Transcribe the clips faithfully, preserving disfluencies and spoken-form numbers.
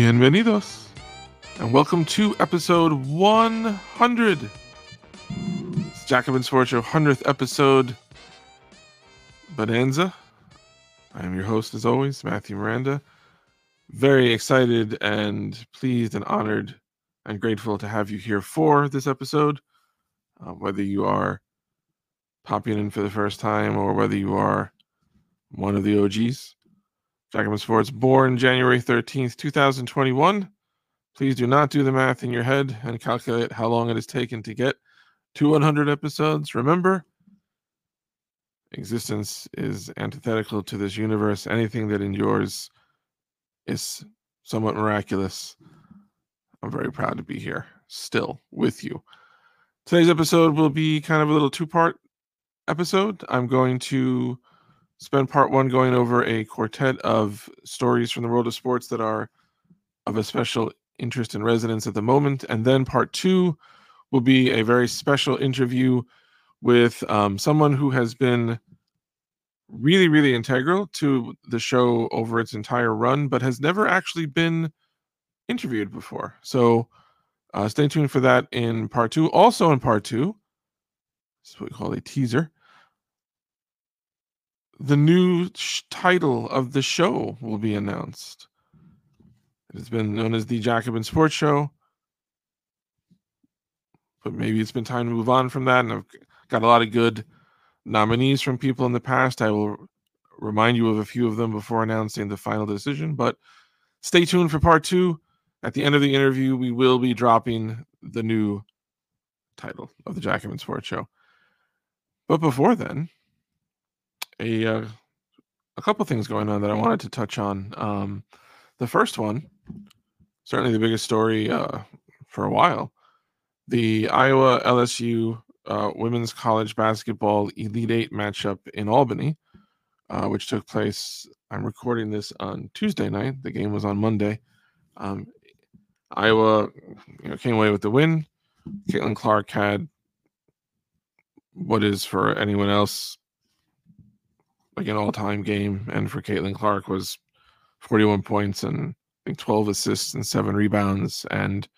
Bienvenidos, and welcome to episode one hundred. It's Jacobin Sports Show one hundredth episode bonanza. I am your host, as always, Matthew Miranda. Very excited and pleased and honored and grateful to have you here for this episode. Uh, whether you are popping in for the first time or whether you are one of the O Gs. Jacobin Sports, born January thirteenth, twenty twenty-one. Please do not do the math in your head and calculate how long it has taken to get to one hundred episodes. Remember, existence is antithetical to this universe. Anything that endures is somewhat miraculous. I'm very proud to be here still with you. Today's episode will be kind of a little two-part episode. I'm going to spend part one going over a quartet of stories from the world of sports that are of a special interest and resonance at the moment. And then part two will be a very special interview with um, someone who has been really, really integral to the show over its entire run, but has never actually been interviewed before. So uh, stay tuned for that in part two. Also in part two, this is what we call a teaser. The new sh- title of the show will be announced. It has been known as the Jacobin Sports Show, but maybe it's been time to move on from that. And I've got a lot of good nominees from people in the past. I will remind you of a few of them before announcing the final decision, but stay tuned for part two. At the end of the interview, we will be dropping the new title of the Jacobin Sports Show. But before then, a uh, a couple things going on that I wanted to touch on. Um, the first one, certainly the biggest story uh, for a while, the Iowa L S U uh, women's college basketball Elite Eight matchup in Albany, uh, which took place. I'm recording this on Tuesday night. The game was on Monday. Um, Iowa, you know, came away with the win. Caitlin Clark had what is for anyone else like an all-time game, and for Caitlin Clark was forty-one points and I think twelve assists and seven rebounds. And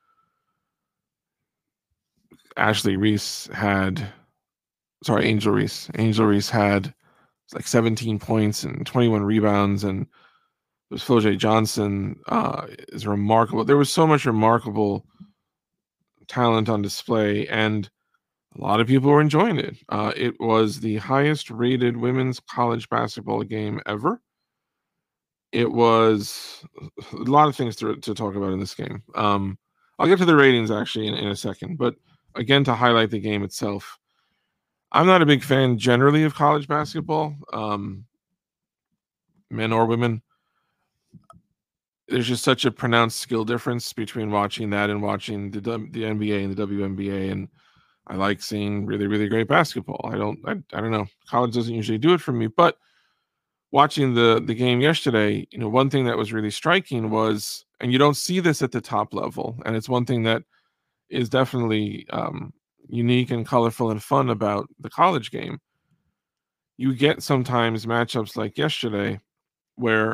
Ashley Reese had, sorry, Angel Reese. Angel Reese had like seventeen points and twenty-one rebounds, and it was Flojae Johnson uh, is remarkable. There was so much remarkable talent on display, and a lot of people were enjoying it. Uh, it was the highest rated women's college basketball game ever. It was a lot of things to, to talk about in this game. Um, I'll get to the ratings actually in, in a second, but again, to highlight the game itself, I'm not a big fan generally of college basketball, um, men or women. There's just such a pronounced skill difference between watching that and watching the the N B A and the W N B A, and I like seeing really, really great basketball. I don't, I, I don't know. College doesn't usually do it for me, but watching the the game yesterday, you know, one thing that was really striking was, and you don't see this at the top level, and it's one thing that is definitely um, unique and colorful and fun about the college game. You get sometimes matchups like yesterday where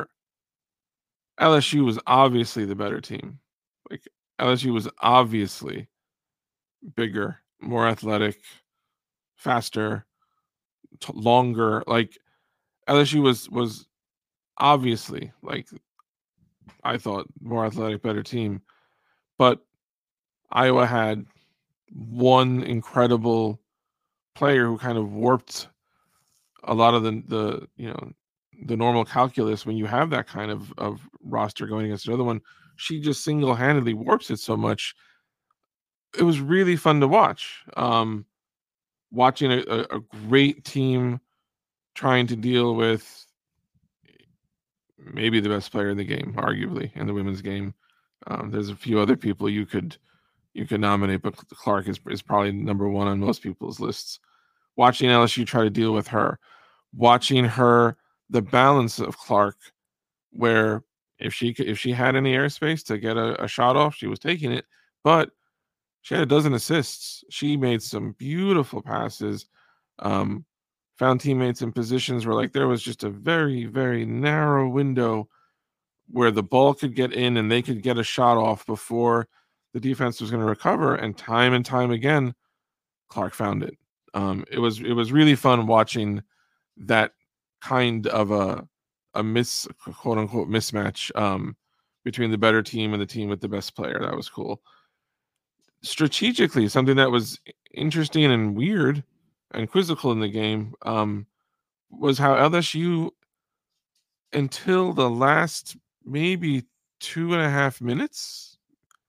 L S U was obviously the better team. Like L S U was obviously bigger, more athletic, faster, t- longer. Like L S U was was obviously, like, I thought, more athletic, better team. But Iowa had one incredible player who kind of warped a lot of the the you know the normal calculus when you have that kind of of roster going against another one. She just single-handedly warps it so much. It was really fun to watch. Um, watching a, a, a great team trying to deal with maybe the best player in the game, arguably in the women's game. Um, there's a few other people you could you could nominate, but Clark is is probably number one on most people's lists. Watching L S U try to deal with her, watching her, the balance of Clark, where if she if she had any airspace to get a, a shot off, she was taking it, but she had a dozen assists. She made some beautiful passes, um, found teammates in positions where like there was just a very, very narrow window where the ball could get in and they could get a shot off before the defense was going to recover. And time and time again, Clark found it. Um, it was it was really fun watching that kind of a a miss quote unquote mismatch um, between the better team and the team with the best player. That was cool. Strategically, something that was interesting and weird and quizzical in the game um, was how L S U, until the last maybe two and a half minutes,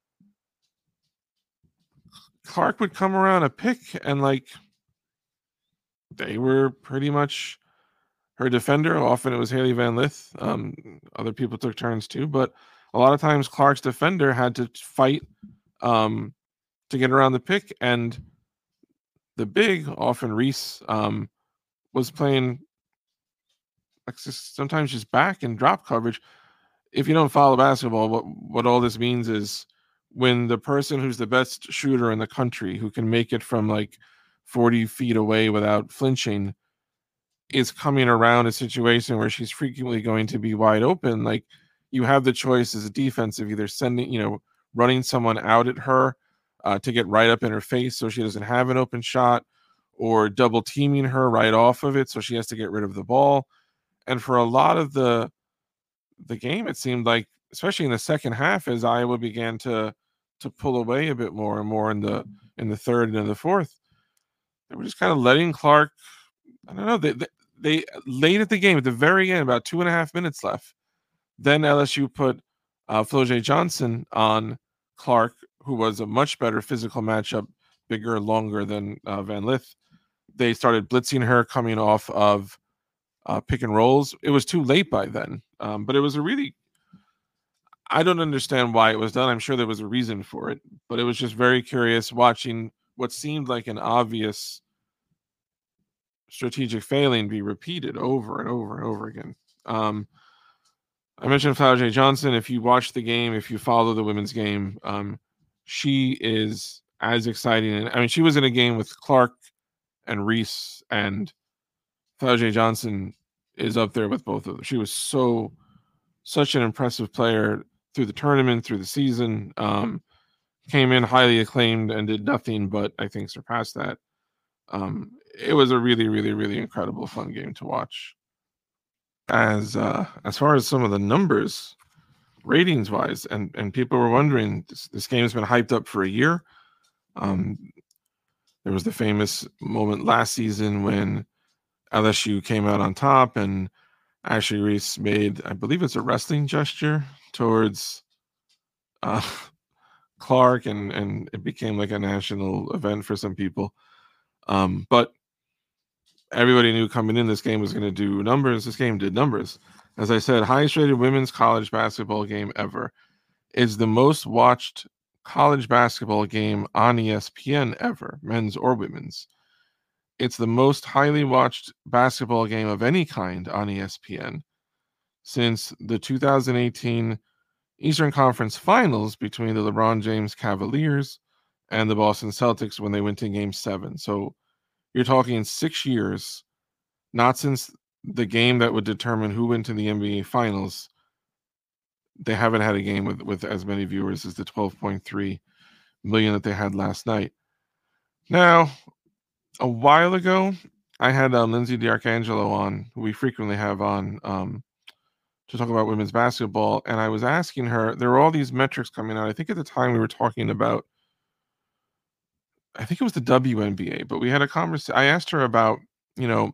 Clark would come around a pick and like they were pretty much her defender. Often it was Hailey Van Lith. Um, other people took turns too, but a lot of times Clark's defender had to fight um, to get around the pick, and the big, often Reese, um, was playing like just, sometimes just back and drop coverage. If you don't follow basketball, what what all this means is when the person who's the best shooter in the country, who can make it from like forty feet away without flinching, is coming around a situation where she's frequently going to be wide open, like you have the choice as a defense of either sending, you know, running someone out at her uh, to get right up in her face so she doesn't have an open shot, or double teaming her right off of it so she has to get rid of the ball. And for a lot of the the game, it seemed like, especially in the second half, as Iowa began to to pull away a bit more and more in the in the third and in the fourth, they were just kind of letting Clark. I don't know. They, they they late at the game, at the very end, about two and a half minutes left. Then L S U put uh, Flau'jae Johnson on Clark, who was a much better physical matchup, bigger and longer than uh, Van Lith. They started blitzing her coming off of uh, pick and rolls. It was too late by then, um, but it was a really. I don't understand why it was done. I'm sure there was a reason for it, but it was just very curious watching what seemed like an obvious strategic failing be repeated over and over and over again. Um, I mentioned Flau'jae Johnson. If you watch the game, if you follow the women's game, um, she is as exciting. And I mean, she was in a game with Clark and Reese, and Flau'jae Johnson is up there with both of them. She was so such an impressive player through the tournament, through the season. Um, came in highly acclaimed and did nothing but, I think, surpass that. Um, it was a really, really, really incredible, fun game to watch. As uh, as far as some of the numbers, ratings wise, and and people were wondering, this, this game has been hyped up for a year. Um, there was the famous moment last season when L S U came out on top, and Ashley Reese made, I believe it's a wrestling gesture towards uh, Clark, and and it became like a national event for some people. Um, but everybody knew coming in this game was going to do numbers. This game did numbers. As I said, highest rated women's college basketball game ever. Is the most watched college basketball game on E S P N ever, men's or women's. It's the most highly watched basketball game of any kind on E S P N since the two thousand eighteen Eastern Conference Finals between the LeBron James Cavaliers and the Boston Celtics when they went to Game seven. So you're talking six years, not since the game that would determine who went to the N B A Finals. They haven't had a game with, with as many viewers as the twelve point three million that they had last night. Now, a while ago, I had um, Lindsay D'Arcangelo on, who we frequently have on um, to talk about women's basketball. And I was asking her, there were all these metrics coming out. I think at the time we were talking about, I think it was the W N B A, but we had a conversation. I asked her about, you know,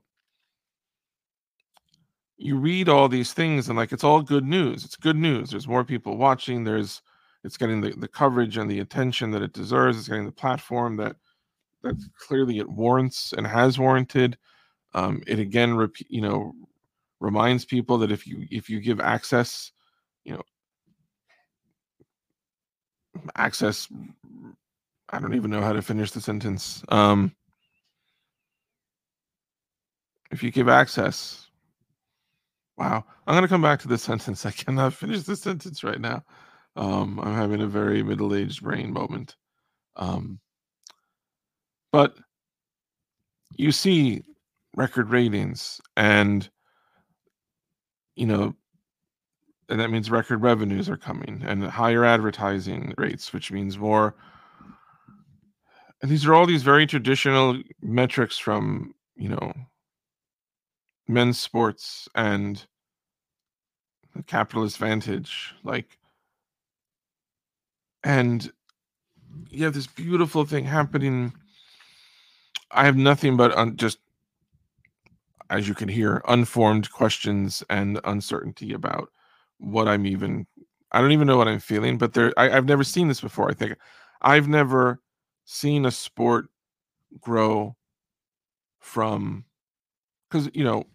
you read all these things and like it's all good news. It's good news. There's more people watching. There's it's getting the, the coverage and the attention that it deserves. It's getting the platform that that clearly it warrants and has warranted. Um, it again, repeat, you know, reminds people that if you if you give access, you know, access. I don't even know how to finish the sentence. Um, if you give access, wow, I'm going to come back to this sentence. I cannot finish this sentence right now. Um, I'm having a very middle-aged brain moment. Um, but you see record ratings and, you know, and that means record revenues are coming and higher advertising rates, which means more. And these are all these very traditional metrics from, you know, men's sports and the capitalist vantage. Like, and you have this beautiful thing happening. I have nothing but un- just, as you can hear, unformed questions and uncertainty about what I'm even. I don't even know what I'm feeling, but there. I, I've never seen this before. I think I've never seen a sport grow from, because you know.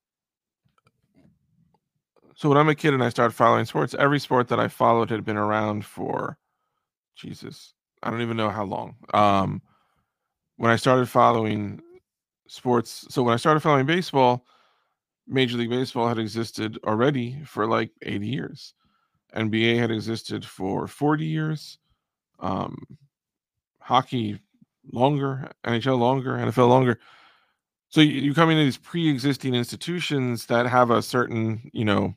So when I'm a kid and I started following sports, every sport that I followed had been around for, Jesus, I don't even know how long. Um, when I started following sports, so when I started following baseball, Major League Baseball had existed already for like eighty years. N B A had existed for forty years. Um, hockey longer, N H L longer, N F L longer. So you, you come into these pre-existing institutions that have a certain, you know,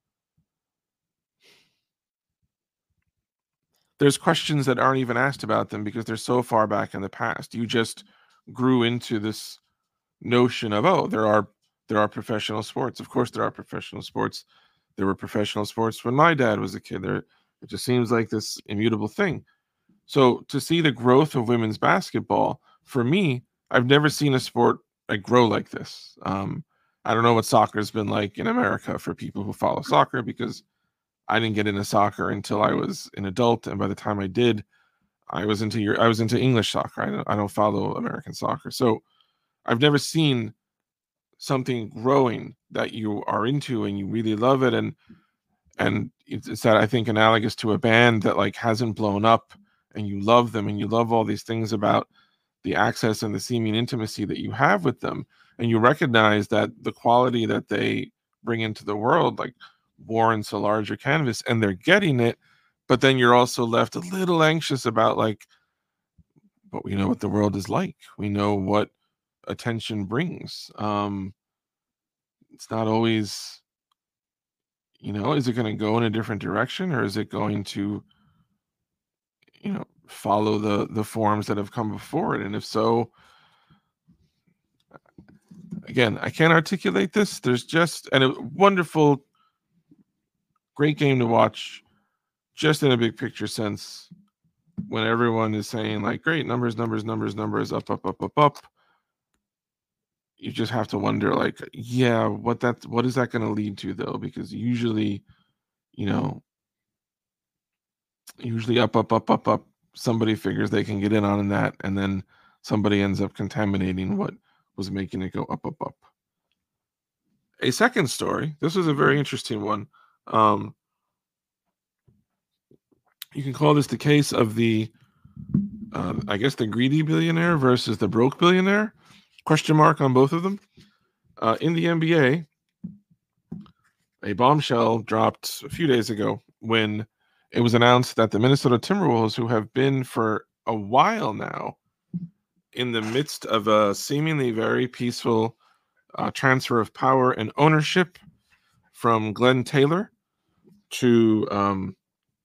there's questions that aren't even asked about them because they're so far back in the past. You just grew into this notion of, oh, there are there are professional sports. Of course there are professional sports. There were professional sports when my dad was a kid. There it just seems like this immutable thing. So to see the growth of women's basketball, for me, I've never seen a sport like grow like this. Um, I don't know what soccer's been like in America for people who follow soccer, because I didn't get into soccer until I was an adult, and by the time I did, I was into your I was into English soccer. I don't I don't follow American soccer, so I've never seen something growing that you are into and you really love it, and and it's, it's that, I think, analogous to a band that like hasn't blown up, and you love them and you love all these things about the access and the seeming intimacy that you have with them, and you recognize that the quality that they bring into the world like warrants a larger canvas, and they're getting it, but then you're also left a little anxious about like, but we know what the world is like, we know what attention brings. Um it's not always, you know, is it going to go in a different direction, or is it going to, you know, follow the the forms that have come before it? And if so, again, I can't articulate this. There's just and a wonderful, great game to watch, just in a big picture sense. When everyone is saying like, great numbers, numbers, numbers, numbers, up, up, up, up, up, you just have to wonder, like, yeah, what that what is that going to lead to though? Because usually, you know, usually up, up, up, up, up, somebody figures they can get in on that, and then somebody ends up contaminating what was making it go up, up, up. A second story. This was a very interesting one. Um, you can call this the case of the, uh, I guess, the greedy billionaire versus the broke billionaire. Question mark on both of them. Uh, in the N B A, a bombshell dropped a few days ago when it was announced that the Minnesota Timberwolves, who have been for a while now in the midst of a seemingly very peaceful uh, transfer of power and ownership from Glenn Taylor to um,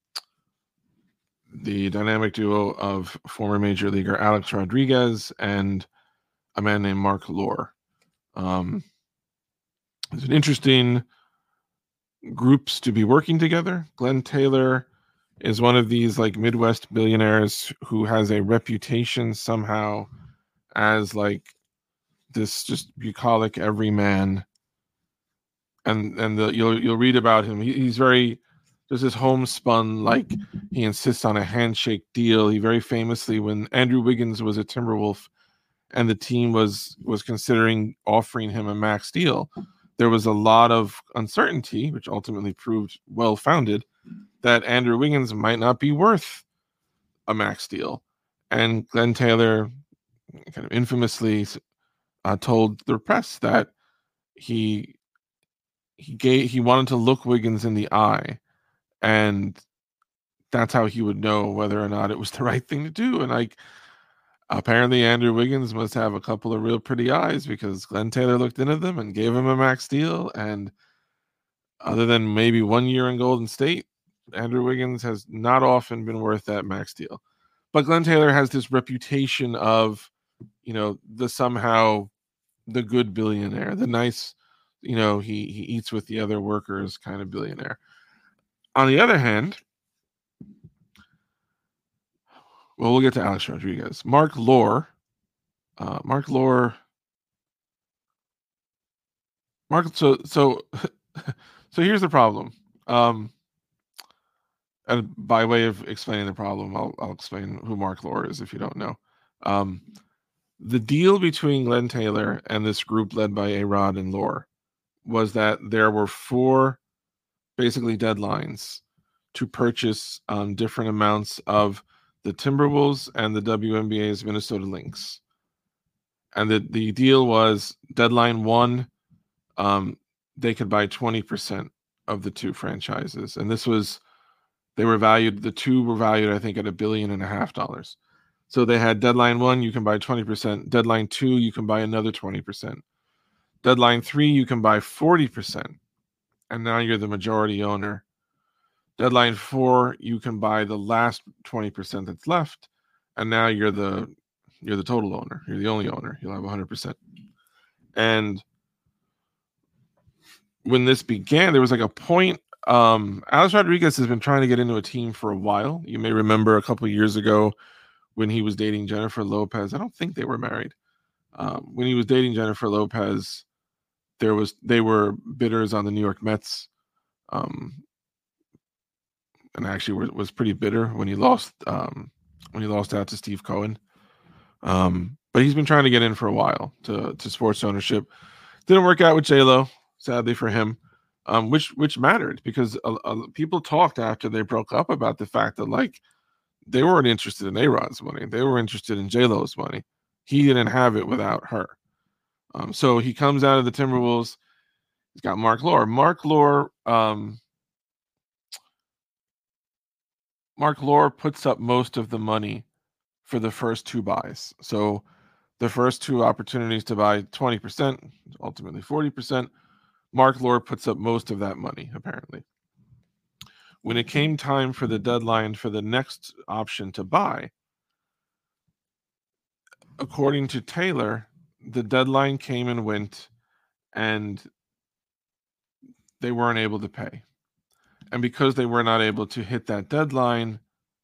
the dynamic duo of former major leaguer Alex Rodriguez and a man named Mark Lore. Um, it's an interesting groups to be working together. Glenn Taylor is one of these like Midwest billionaires who has a reputation somehow as like this just bucolic everyman, and and the, you'll you'll read about him. He, he's very there's this homespun, like he insists on a handshake deal. He very famously, when Andrew Wiggins was a Timberwolf and the team was was considering offering him a max deal, there was a lot of uncertainty, which ultimately proved well founded, that Andrew Wiggins might not be worth a max deal. And Glenn Taylor kind of infamously uh, told the press that he he gave he wanted to look Wiggins in the eye, and that's how he would know whether or not it was the right thing to do. And like, apparently Andrew Wiggins must have a couple of real pretty eyes, because Glenn Taylor looked into them and gave him a max deal. And other than maybe one year in Golden State, Andrew Wiggins has not often been worth that max deal. But Glenn Taylor has this reputation of, you know, the somehow the good billionaire, the nice, you know, he he eats with the other workers kind of billionaire. On the other hand, well, we'll get to Alex Rodriguez. Mark Lore, uh, Mark Lore, Mark. So so so here's the problem. Um, and by way of explaining the problem, I'll I'll explain who Mark Lore is if you don't know. Um, the deal between Glenn Taylor and this group led by A-Rod and Lore was that there were four basically deadlines to purchase um, different amounts of the Timberwolves and the W N B A's Minnesota Lynx. And the, the deal was deadline one, um, they could buy twenty percent of the two franchises. And this was, they were valued, the two were valued, I think, at a billion and a half dollars. So they had deadline one, you can buy twenty percent. Deadline two, you can buy another twenty percent. Deadline three, you can buy forty percent. And now you're the majority owner. Deadline four, you can buy the last twenty percent that's left. And now you're the you're the total owner. You're the only owner. You'll have one hundred percent. And when this began, there was like a point. Um, Alex Rodriguez has been trying to get into a team for a while. You may remember a couple of years ago when he was dating Jennifer Lopez. I don't think they were married. Um, when he was dating Jennifer Lopez, there was they were bidders on the New York Mets, um, and actually was, was pretty bitter when he lost um, when he lost out to Steve Cohen. Um, but he's been trying to get in for a while to to sports ownership. Didn't work out with J-Lo, sadly for him, um, which which mattered because uh, uh, people talked after they broke up about the fact that like they weren't interested in A-Rod's money. They were interested in J-Lo's money. He didn't have it without her. Um, so he comes out of the Timberwolves. He's got Mark Lore. Mark Lore, um, Mark Lore puts up most of the money for the first two buys. So the first two opportunities to buy twenty percent, ultimately forty percent, Mark Lore puts up most of that money, apparently. When it came time for the deadline for the next option to buy, according to Taylor, the deadline came and went, and they weren't able to pay. And because they were not able to hit that deadline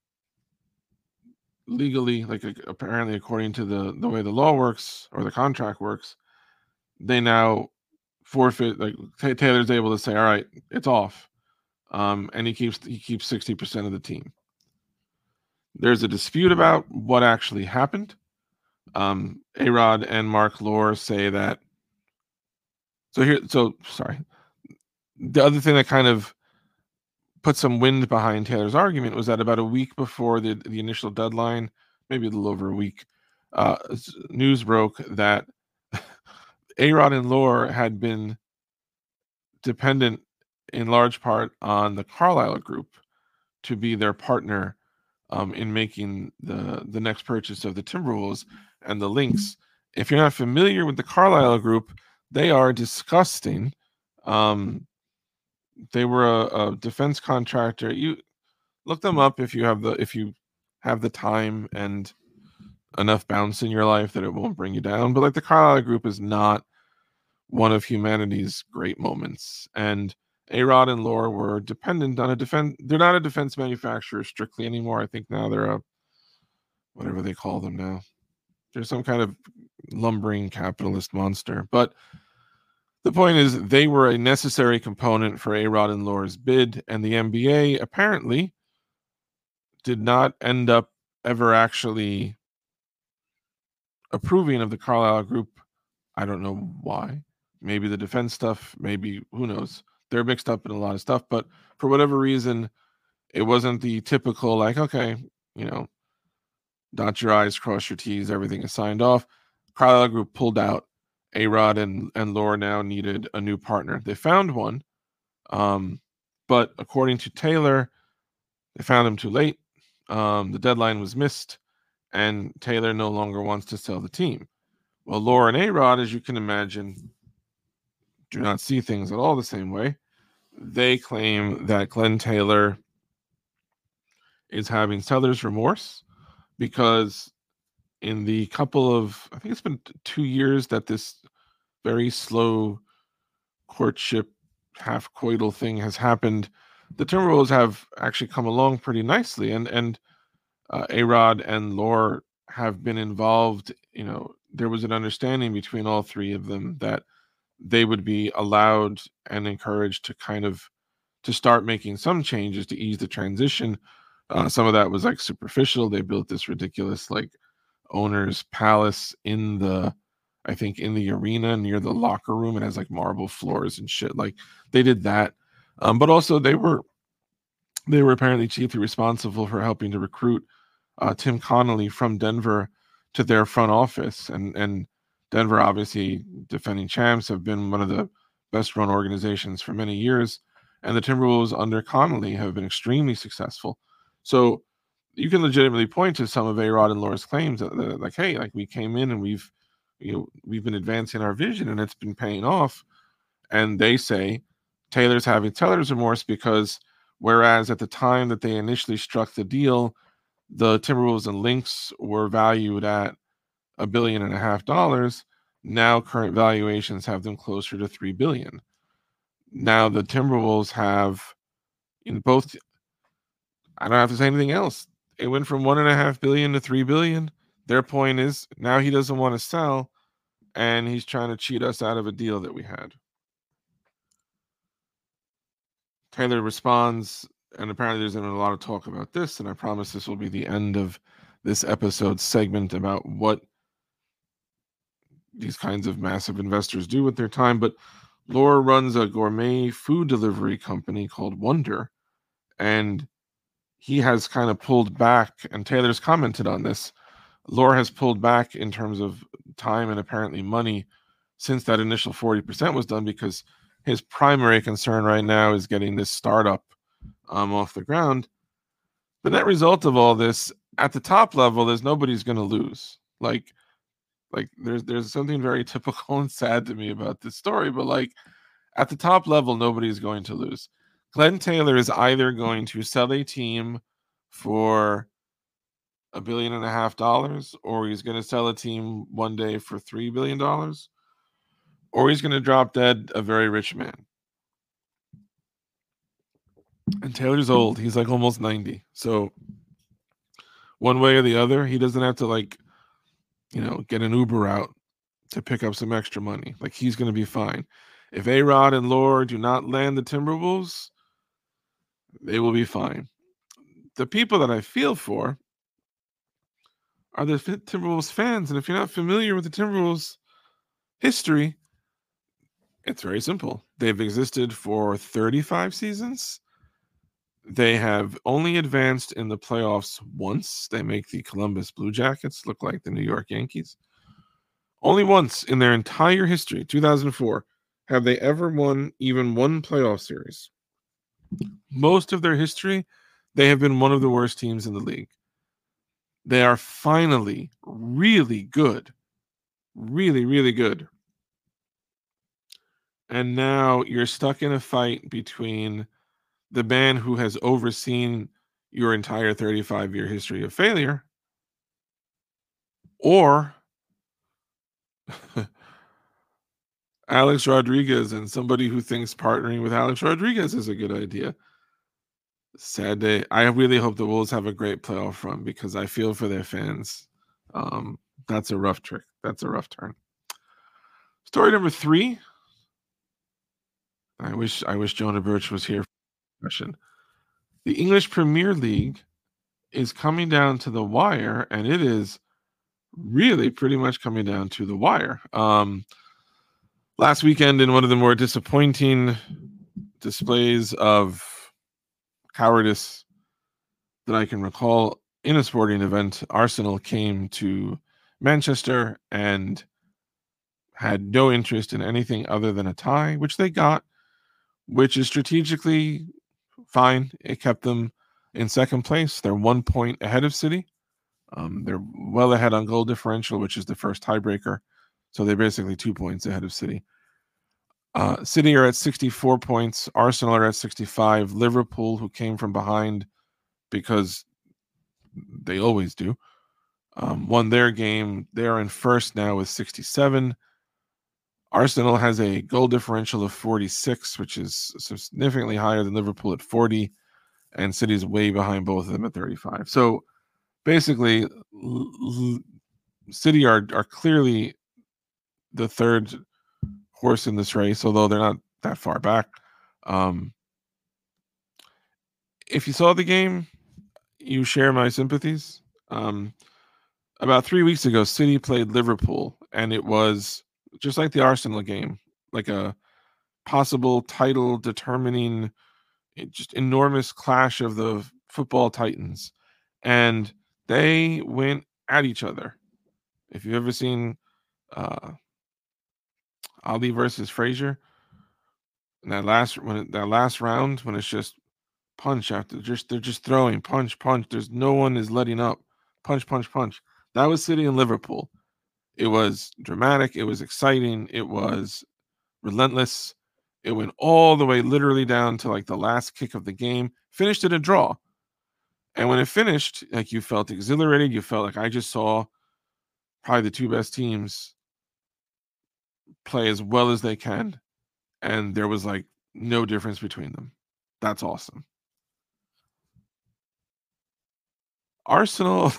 legally, like apparently according to the, the way the law works or the contract works, they now forfeit. Like Taylor's able to say, all right, it's off. Um, and he keeps he keeps sixty percent of the team. There's a dispute about what actually happened. Um, A-Rod and Mark Lore say that. So here, so sorry. The other thing that kind of put some wind behind Taylor's argument was that about a week before the, the initial deadline, maybe a little over a week, uh, news broke that A-Rod and Lore had been dependent in large part on the Carlyle Group to be their partner um, in making the, the next purchase of the Timberwolves and the Lynx. If you're not familiar with the Carlyle Group, they are disgusting. Um, they were a, a defense contractor. You look them up if you have the if you have the time and enough bounce in your life that it won't bring you down. But like the Carlyle Group is not one of humanity's great moments, and A-Rod and Lore were dependent on a defense. They're not a defense manufacturer strictly anymore. I think now they're a whatever they call them now. They're some kind of lumbering capitalist monster. But the point is, they were a necessary component for A-Rod and Lore's bid, and the N B A apparently did not end up ever actually approving of the Carlyle Group. I don't know why. Maybe the defense stuff, maybe, who knows. They're mixed up in a lot of stuff, but for whatever reason, it wasn't the typical, like, okay, you know, dot your I's, cross your T's, everything is signed off. Carlyle Group pulled out. A-Rod and, and Lore now needed a new partner. They found one, um, but according to Taylor, they found him too late. Um, the deadline was missed, and Taylor no longer wants to sell the team. Well, Lore and A-Rod, as you can imagine, do not see things at all the same way. they claim that Glenn Taylor is having seller's remorse because in the couple of, I think it's been two years that this very slow courtship, half coital thing has happened, the Timberwolves have actually come along pretty nicely, and and uh, A-Rod and Lore have been involved. You know, there was an understanding between all three of them that they would be allowed and encouraged to kind of to start making some changes to ease the transition. Uh, some of that was like superficial. They built this ridiculous like owner's palace in the, I think in the arena near the locker room. It has like marble floors and shit. Like they did that, um, but also they were they were apparently chiefly responsible for helping to recruit uh, Tim Connolly from Denver to their front office, and and Denver, obviously defending champs, have been one of the best run organizations for many years, and the Timberwolves under Connolly have been extremely successful. So you can legitimately point to some of A-Rod and Lore's claims that, that like, hey, like we came in and we've you know we've been advancing our vision and it's been paying off. And they say Taylor's having seller's remorse because whereas at the time that they initially struck the deal, the Timberwolves and Lynx were valued at a billion and a half dollars. Now current valuations have them closer to three billion. Now the Timberwolves have in both. I don't have to say anything else. It went from one and a half billion to three billion. Their point is now he doesn't want to sell, and he's trying to cheat us out of a deal that we had. Taylor responds, and apparently there's been a lot of talk about this, and I promise this will be the end of this episode segment about what these kinds of massive investors do with their time. But Lore runs a gourmet food delivery company called Wonder, and he has kind of pulled back, and Taylor's commented on this. Lore has pulled back in terms of time and apparently money since that initial forty percent was done because his primary concern right now is getting this startup um, off the ground. The net result of all this, at the top level, there's nobody's going to lose. Like, like there's there's something very typical and sad to me about this story, but like at the top level, nobody's going to lose. Glenn Taylor is either going to sell a team for a billion and a half dollars, or he's going to sell a team one day for three billion dollars, or he's going to drop dead a very rich man. And Taylor's old. He's like almost ninety. So one way or the other, he doesn't have to like, you know, get an Uber out to pick up some extra money. Like he's going to be fine. If A-Rod and Lore do not land the Timberwolves, they will be fine. The people that I feel for are the Timberwolves fans. And if you're not familiar with the Timberwolves history, it's very simple. They've existed for thirty-five seasons. They have only advanced in the playoffs once. They make the Columbus Blue Jackets look like the New York Yankees. Only once in their entire history, two thousand four, have they ever won even one playoff series. Most of their history, they have been one of the worst teams in the league. They are finally really good. Really, really good. And now you're stuck in a fight between the man who has overseen your entire thirty-five year history of failure, or Alex Rodriguez and somebody who thinks partnering with Alex Rodriguez is a good idea. Sad day. I really hope the Wolves have a great playoff run because I feel for their fans. Um, that's a rough trick. That's a rough turn. Story number three. I wish I wish Jonah Birch was here for the question. The English Premier League is coming down to the wire, and it is really pretty much coming down to the wire. Um, last weekend, in one of the more disappointing displays of cowardice that I can recall in a sporting event, Arsenal came to Manchester and had no interest in anything other than a tie, which they got, which is strategically fine. It kept them in second place. They're one point ahead of City. Um, they're well ahead on goal differential, which is the first tiebreaker. So they're basically two points ahead of City. Uh, City are at sixty-four points. Arsenal are at sixty-five. Liverpool, who came from behind because they always do, um, won their game. They are in first now with sixty-seven. Arsenal has a goal differential of forty-six, which is significantly higher than Liverpool at forty, and City's way behind both of them at thirty-five. So basically, L- L- City are are clearly the third horse in this race, although they're not that far back. Um, if you saw the game, you share my sympathies. Um, about three weeks ago, City played Liverpool, and it was just like the Arsenal game, like a possible title determining, just enormous clash of the football titans. And they went at each other. If you've ever seen uh, Ali versus Frazier, in that last when it, that last round, when it's just punch after just they're just throwing punch punch. There's no one is letting up. Punch punch punch. That was City and Liverpool. It was dramatic. It was exciting. It was relentless. It went all the way literally down to like the last kick of the game. Finished in a draw. And when it finished, like you felt exhilarated. You felt like I just saw probably the two best teams play as well as they can. And there was like no difference between them. That's awesome. Arsenal.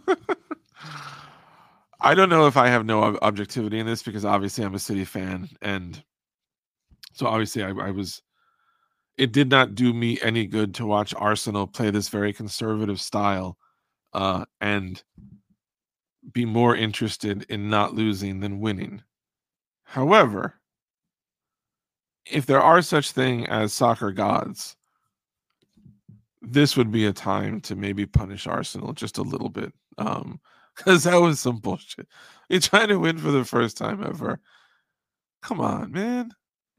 I don't know if I have no ob- objectivity in this because obviously I'm a City fan. And so obviously I, I was, it did not do me any good to watch Arsenal play this very conservative style uh, and be more interested in not losing than winning. However, if there are such thing as soccer gods, this would be a time to maybe punish Arsenal just a little bit. Um, because that was some bullshit. You're trying to win for the first time ever. Come on, man.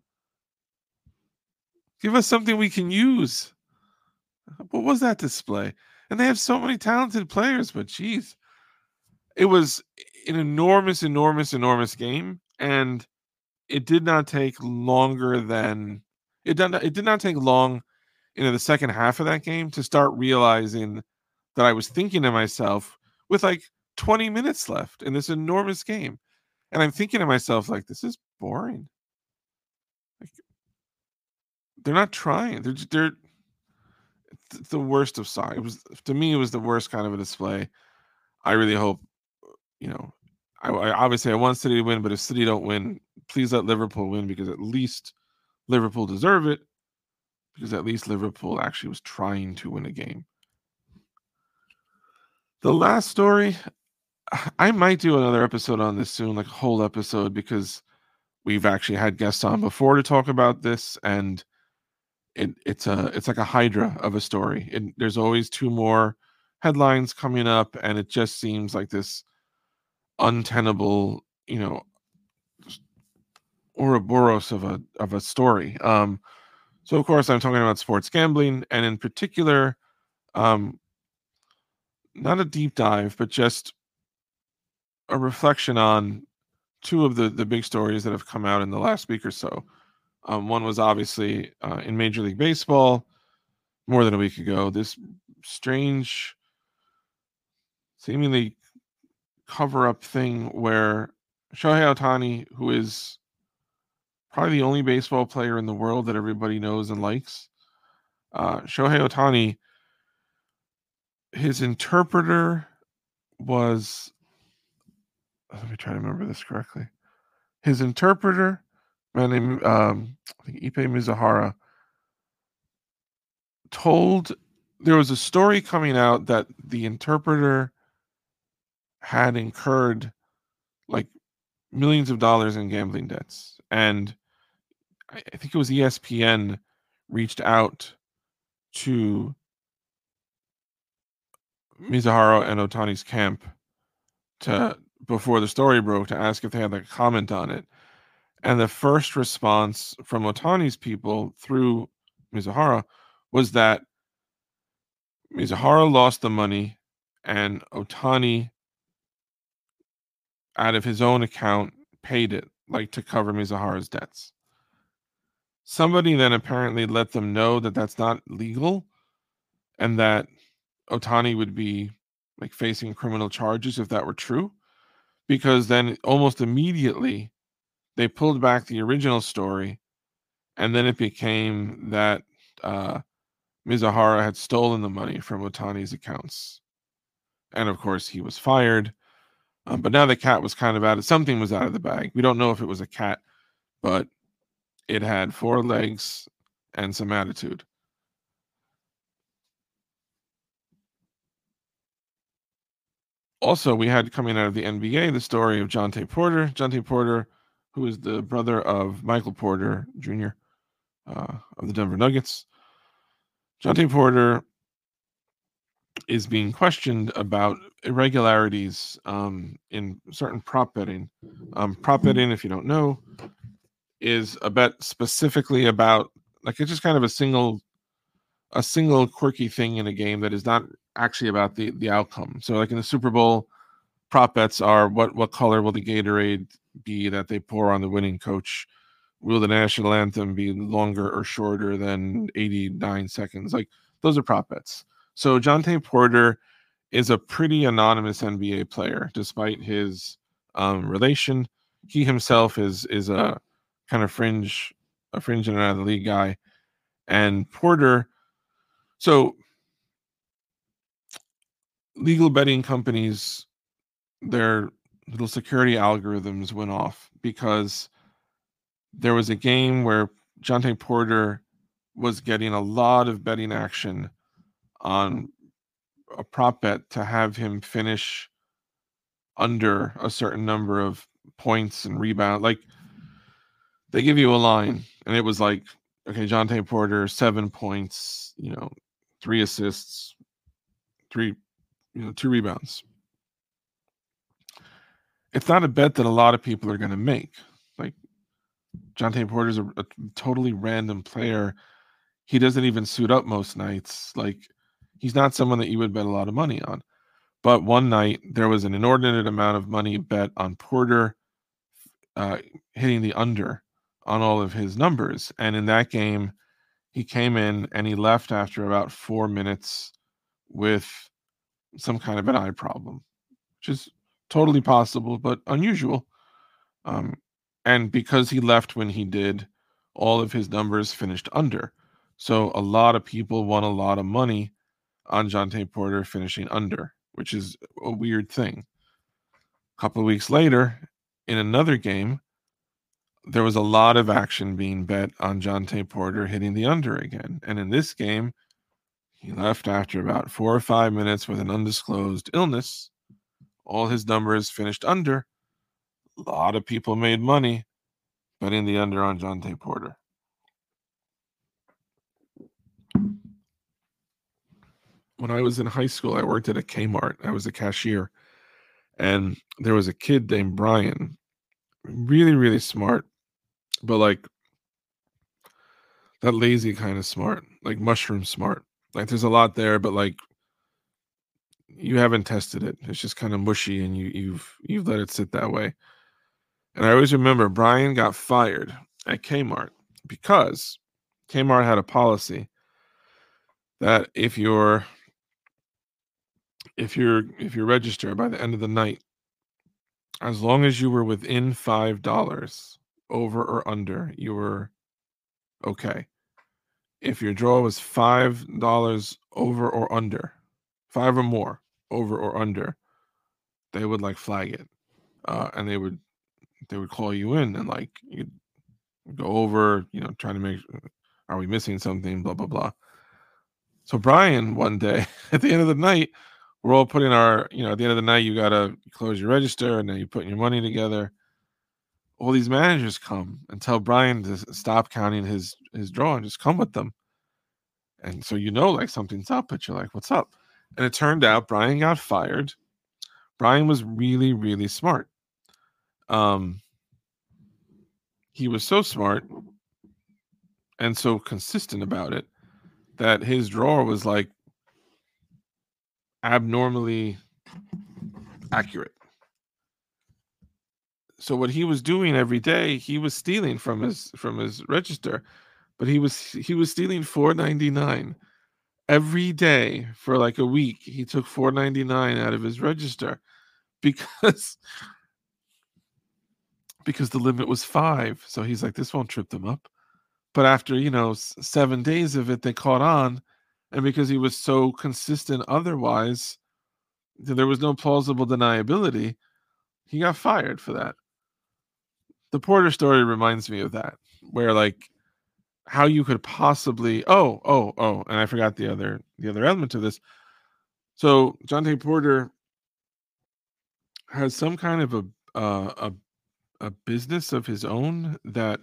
Give us something we can use. What was that display? And they have so many talented players, but geez. It was an enormous, enormous, enormous game. And it did not take longer than it did not, it did not take long into the second half of that game to start realizing that I was thinking to myself with like twenty minutes left in this enormous game. And I'm thinking to myself, like, this is boring. Like, they're not trying. They're just, they're it's the worst of soccer. It was to me, it was the worst kind of a display. I really hope, you know, I, I obviously I want City to win, but if City don't win, please let Liverpool win because at least Liverpool deserve it. Because at least Liverpool actually was trying to win a game. The last story, I might do another episode on this soon, like a whole episode, because we've actually had guests on before to talk about this, and it, it's a it's like a hydra of a story. It, there's always two more headlines coming up, and it just seems like this untenable, you know, Ouroboros of a of a story. Um, so of course I'm talking about sports gambling, and in particular, um, not a deep dive, but just a reflection on two of the the big stories that have come out in the last week or so. Um, one was obviously uh, in Major League Baseball more than a week ago. This strange, seemingly cover up thing where Shohei Ohtani, who is probably the only baseball player in the world that everybody knows and likes, uh, Shohei Ohtani, his interpreter was, let me try to remember this correctly. His interpreter, man named um, I think Ipe Mizuhara, told there was a story coming out that the interpreter had incurred like millions of dollars in gambling debts. And I, I think it was E S P N reached out to Mizuhara and Otani's camp to before the story broke to ask if they had like a comment on it. And the first response from Otani's people through Mizuhara was that Mizuhara lost the money and Otani, out of his own account, paid it, like to cover Mizuhara's debts. somebody then apparently let them know that that's not legal and that Ohtani would be like facing criminal charges if that were true, because then almost immediately they pulled back the original story, and then it became that uh, Mizuhara had stolen the money from Ohtani's accounts, and of course he was fired. Um, but now the cat was kind of out of something was out of the bag. We don't know if it was a cat, but it had four legs and some attitude. Also, we had coming out of the N B A the story of Jontay Porter. Jontay Porter, who is the brother of Michael Porter Junior Uh, of the Denver Nuggets. Jontay Porter is being questioned about irregularities um, in certain prop betting. Um, prop betting, if you don't know, is a bet specifically about like it's just kind of a single a single quirky thing in a game that is not actually about the the outcome. So like in the Super Bowl, prop bets are what what color will the Gatorade be that they pour on the winning coach? Will the national anthem be longer or shorter than eighty-nine seconds? Like those are prop bets. So Jontay Porter is a pretty anonymous N B A player, despite his um, relation. He himself is is a kind of fringe, a fringe and out of the league guy. And Porter, so legal betting companies, their little security algorithms went off because there was a game where Jontay Porter was getting a lot of betting action on a prop bet to have him finish under a certain number of points and rebound. Like they give you a line, and it was like, okay, Jontay Porter, seven points, you know, three assists, three, you know, two rebounds. It's not a bet that a lot of people are going to make. Like Jontay Porter's a, a totally random player. He doesn't even suit up most nights. Like he's not someone that you would bet a lot of money on. But one night there was an inordinate amount of money bet on Porter uh, hitting the under on all of his numbers. And in that game, he came in and he left after about four minutes with some kind of an eye problem, which is totally possible, but unusual. Um, and because he left when he did, all of his numbers finished under. So a lot of people won a lot of money on Jontay Porter finishing under, which is a weird thing. A couple of weeks later, in another game, there was a lot of action being bet on Jontay Porter hitting the under again. And in this game, he left after about four or five minutes with an undisclosed illness. All his numbers finished under. A lot of people made money betting the under on Jontay Porter. When I was in high school, I worked at a Kmart. I was a cashier. And there was a kid named Brian, really, really smart, but like that lazy kind of smart, like mushroom smart. Like there's a lot there, but like you haven't tested it. It's just kind of mushy, and you you've you've let it sit that way. And I always remember Brian got fired at Kmart because Kmart had a policy that if you're if you're if you register by the end of the night, as long as you were within five dollars over or under, you were okay. If your draw was five dollars over or under, five or more over or under, they would like flag it, uh, and they would they would call you in and like you go over, you know, trying to make are we missing something, blah blah blah. So Brian, one day at the end of the night, we're all putting our, you know, at the end of the night, you gotta close your register and then you're putting your money together. All these managers come and tell Brian to stop counting his his draw and just come with them. And so you know like something's up, but you're like, what's up? And it turned out Brian got fired. Brian was really, really smart. Um, he was so smart and so consistent about it that his drawer was like abnormally accurate. So what he was doing every day, he was stealing from his from his register. but he was he was stealing four ninety-nine every day for like a week. He took four ninety-nine out of his register because because the limit was five. So he's like, this won't trip them up. But after, you know, s- seven days of it, they caught on. And because he was so consistent otherwise, th- there was no plausible deniability. He got fired for that. The Porter story reminds me of that, where like how you could possibly oh, oh, oh, and I forgot the other the other element to this. So Jonte Porter has some kind of a uh, a a business of his own that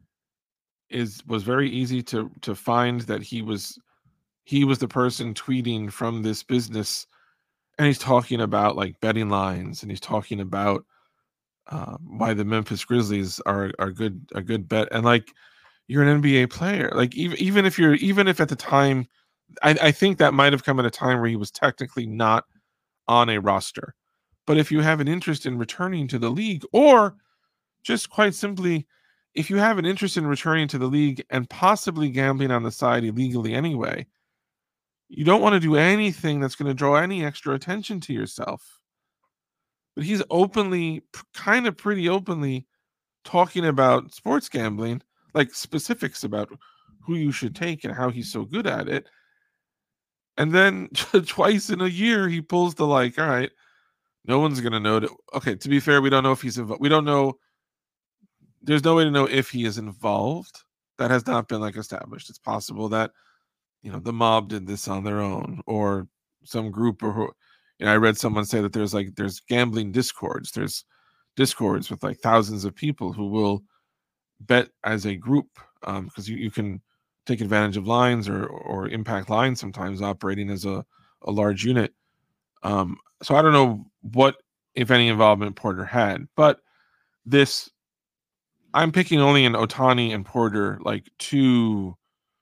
is was very easy to to find that he was he was the person tweeting from this business, and he's talking about like betting lines, and he's talking about uh, why the Memphis Grizzlies are are good a good bet, and like you're an N B A player, like even even if you're even if at the time, I, I think that might have come at a time where he was technically not on a roster, but if you have an interest in returning to the league, or just quite simply, if you have an interest in returning to the league and possibly gambling on the side illegally anyway, you don't want to do anything that's going to draw any extra attention to yourself. But he's openly, kind of pretty openly, talking about sports gambling, like specifics about who you should take and how he's so good at it. And then twice in a year, he pulls the like, all right, no one's going to know. That, okay, to be fair, we don't know if he's involved. We don't know. There's no way to know if he is involved. That has not been like established. It's possible that, you know, the mob did this on their own, or some group, or you know, I read someone say that there's like there's gambling discords. There's discords with like thousands of people who will bet as a group, um, because you, you can take advantage of lines, or or impact lines sometimes operating as a, a large unit. Um, so I don't know what, if any, involvement Porter had, but this I'm picking only in Ohtani and Porter, like two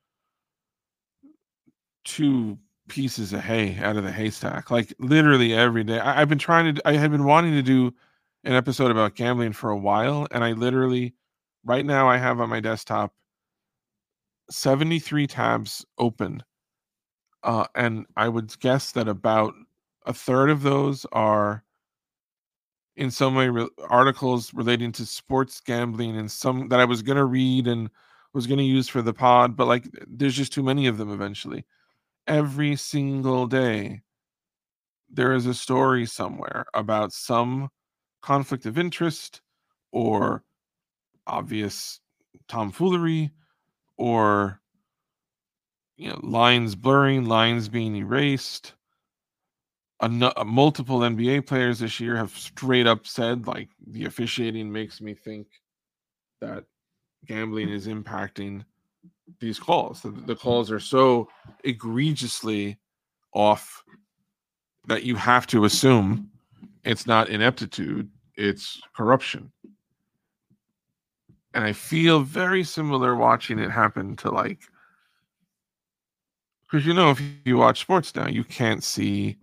two pieces of hay out of the haystack. Like literally every day. I, I've been trying to I had been wanting to do an episode about gambling for a while, and I literally right now I have on my desktop seventy-three tabs open. Uh, and I would guess that about a third of those are in some way re- articles relating to sports gambling, and some that I was going to read and was going to use for the pod, but like there's just too many of them eventually. Every single day there is a story somewhere about some conflict of interest, or obvious tomfoolery, or you know, lines blurring, lines being erased. A, nu- uh, multiple N B A players this year have straight up said, like, the officiating makes me think that gambling is impacting these calls. The, the calls are so egregiously off that you have to assume it's not ineptitude, it's corruption. And I feel very similar watching it happen to, like, because you know, if you watch sports now, you can't see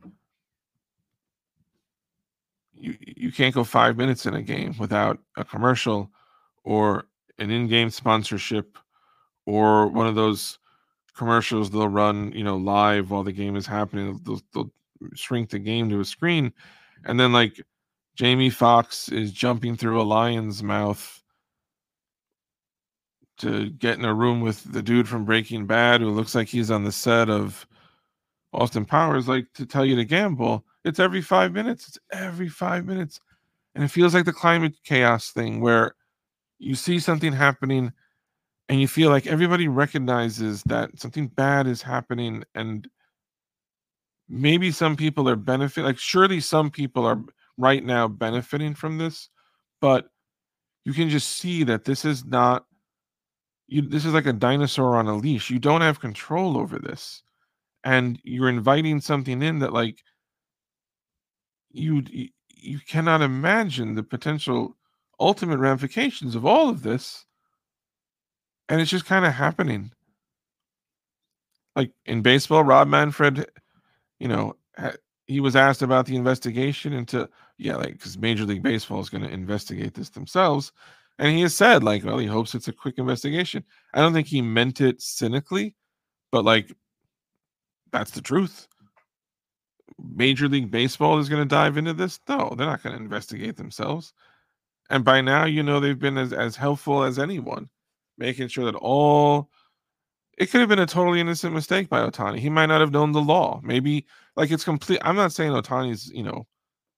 you you can't go five minutes in a game without a commercial, or an in-game sponsorship, or one of those commercials they'll run, you know, live while the game is happening. They'll, they'll shrink the game to a screen, and then like Jamie Foxx is jumping through a lion's mouth to get in a room with the dude from Breaking Bad who looks like he's on the set of Austin Powers, like to tell you to gamble. It's every five minutes. It's every five minutes. And it feels like the climate chaos thing, where you see something happening and you feel like everybody recognizes that something bad is happening, and maybe some people are benefiting. Like surely some people are right now benefiting from this, but you can just see that this is not you this is like a dinosaur on a leash. You don't have control over this, and you're inviting something in that, like, you you cannot imagine the potential ultimate ramifications of all of this, and it's just kind of happening. Like in baseball, Rob Manfred, you know, ha- he was asked about the investigation into, yeah, like, because Major League Baseball is going to investigate this themselves, And he has said, like, well, he hopes it's a quick investigation. I don't think he meant it cynically, but like, that's the truth. Major League Baseball is going to dive into this? No, they're not going to investigate themselves. And by now, you know, they've been as, as helpful as anyone, making sure that all it could have been a totally innocent mistake by Ohtani. He might not have known the law. Maybe like it's complete. I'm not saying Ohtani's, you know,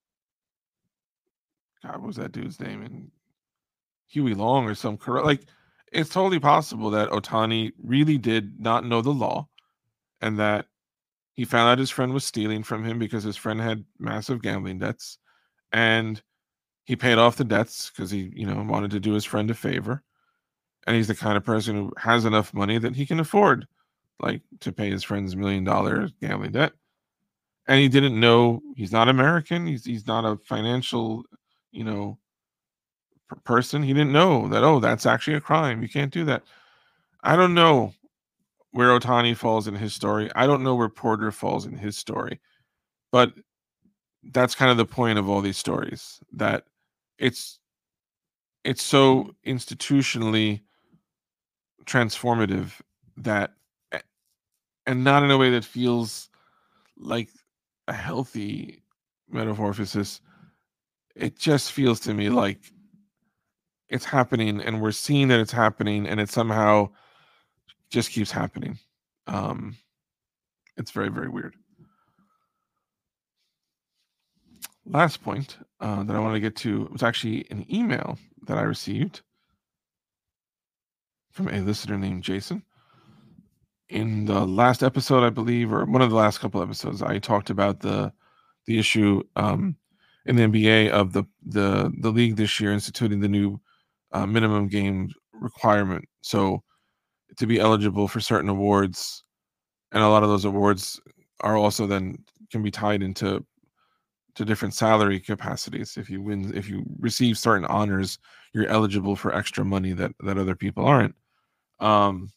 God, what was that dude's name? And Huey Long or some corrupt. Like, it's totally possible that Ohtani really did not know the law, and that he found out his friend was stealing from him because his friend had massive gambling debts, and he paid off the debts because he, you know, wanted to do his friend a favor. And he's the kind of person who has enough money that he can afford, like, to pay his friend's million dollar gambling debt. And he didn't know he's not American. He's he's not a financial, you know, person. He didn't know that, oh, that's actually a crime. You can't do that. I don't know where Ohtani falls in his story. I don't know where Porter falls in his story. But that's kind of the point of all these stories, that it's it's so institutionally transformative that, and not in a way that feels like a healthy metamorphosis. It just feels to me like it's happening, and we're seeing that it's happening, and it somehow just keeps happening. Um, it's very, very weird. Last point uh, that I want to get to was actually an email that I received from a listener named Jason. In the last episode, I believe, or one of the last couple episodes, I talked about the the issue um, in the N B A of the the the league this year instituting the new uh, minimum game requirement. So to be eligible for certain awards, and a lot of those awards are also then can be tied into to different salary capacities. If you win, if you receive certain honors, you're eligible for extra money that that other people aren't. Um,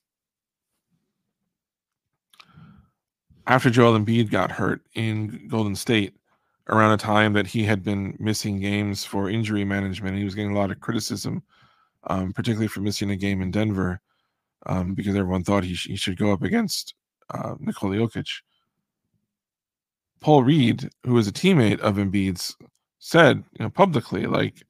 after Joel Embiid got hurt in Golden State, around a time that he had been missing games for injury management, he was getting a lot of criticism, um, particularly for missing a game in Denver, um, because everyone thought he, sh- he should go up against uh, Nikola Jokic. Paul Reed, who was a teammate of Embiid's, said, you know, publicly, like,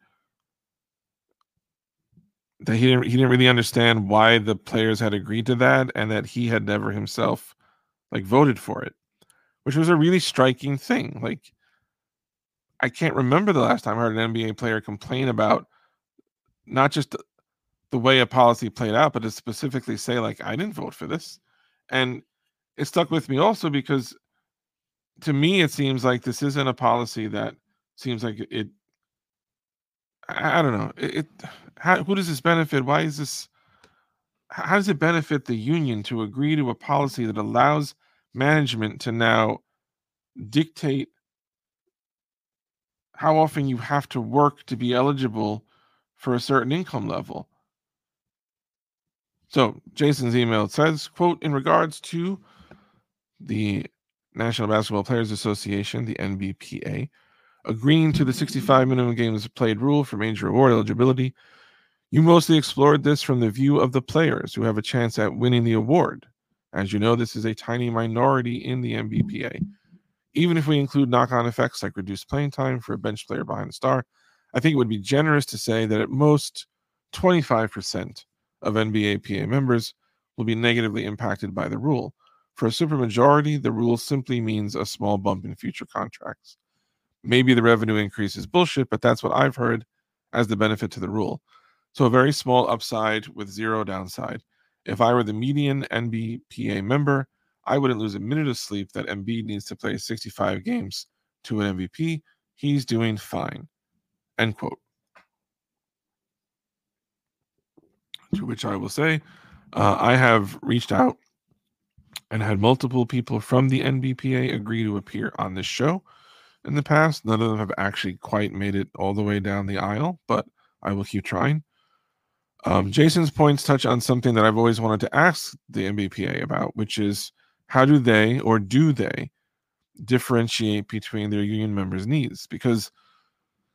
that he didn't he didn't really understand why the players had agreed to that, and that he had never himself like voted for it, which was a really striking thing. Like, I can't remember the last time I heard an N B A player complain about not just the, the way a policy played out, but to specifically say, like, I didn't vote for this. And it stuck with me also because to me it seems like this isn't a policy that seems like it I, I don't know. It, it how, who does this benefit? Why is this how does it benefit the union to agree to a policy that allows management to now dictate how often you have to work to be eligible for a certain income level? So Jason's email says, quote, in regards to the National Basketball Players Association, the N B P A, agreeing to the sixty-five minimum games played rule for major award eligibility, you mostly explored this from the view of the players who have a chance at winning the award. As you know, this is a tiny minority in the N B P A. Even if we include knock-on effects like reduced playing time for a bench player behind the star, I think it would be generous to say that at most twenty-five percent of N B A P A members will be negatively impacted by the rule. For a supermajority, the rule simply means a small bump in future contracts. Maybe the revenue increase is bullshit, but that's what I've heard as the benefit to the rule. So a very small upside with zero downside. If I were the median N B P A member, I wouldn't lose a minute of sleep that Embiid needs to play sixty-five games to an M V P. He's doing fine. End quote. To which I will say, uh, I have reached out and had multiple people from the N B P A agree to appear on this show in the past. None of them have actually quite made it all the way down the aisle, but I will keep trying. Um, Jason's points touch on something that I've always wanted to ask the N B P A about, which is how do they or do they differentiate between their union members' needs? Because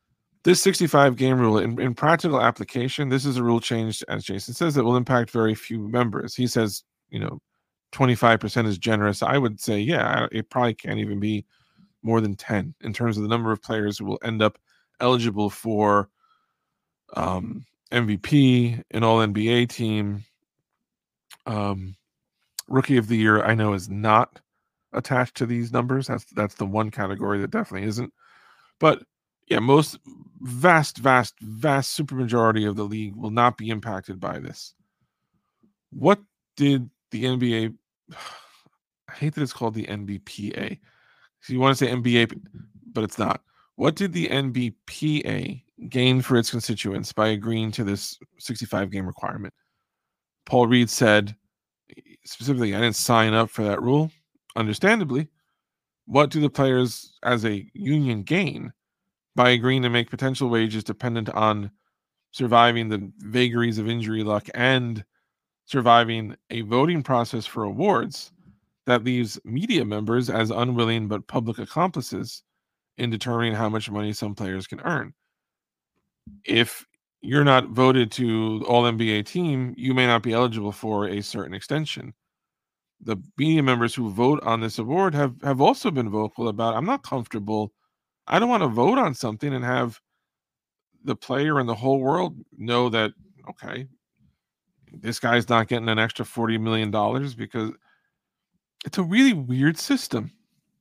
This sixty-five game rule, in, in practical application, this is a rule change, as Jason says, that will impact very few members. He says, you know, twenty-five percent is generous. I would say, yeah, it probably can't even be more than ten in terms of the number of players who will end up eligible for um, M V P, an all N B A team. Um, Rookie of the Year, I know, is not attached to these numbers. That's that's the one category that definitely isn't. But yeah, most vast, vast, vast supermajority of the league will not be impacted by this. What did the N B A? I hate that it's called the N B P A. So you want to say N B A, but it's not. What did the N B P A gain for its constituents by agreeing to this sixty-five game requirement? Paul Reed said, specifically, I didn't sign up for that rule. Understandably, what do the players as a union gain by agreeing to make potential wages dependent on surviving the vagaries of injury luck and surviving a voting process for awards that leaves media members as unwilling but public accomplices in determining how much money some players can earn? If you're not voted to all N B A team, you may not be eligible for a certain extension. The media members who vote on this award have, have also been vocal about, I'm not comfortable. I don't want to vote on something and have the player and the whole world know that, okay, this guy's not getting an extra forty million dollars, because it's a really weird system.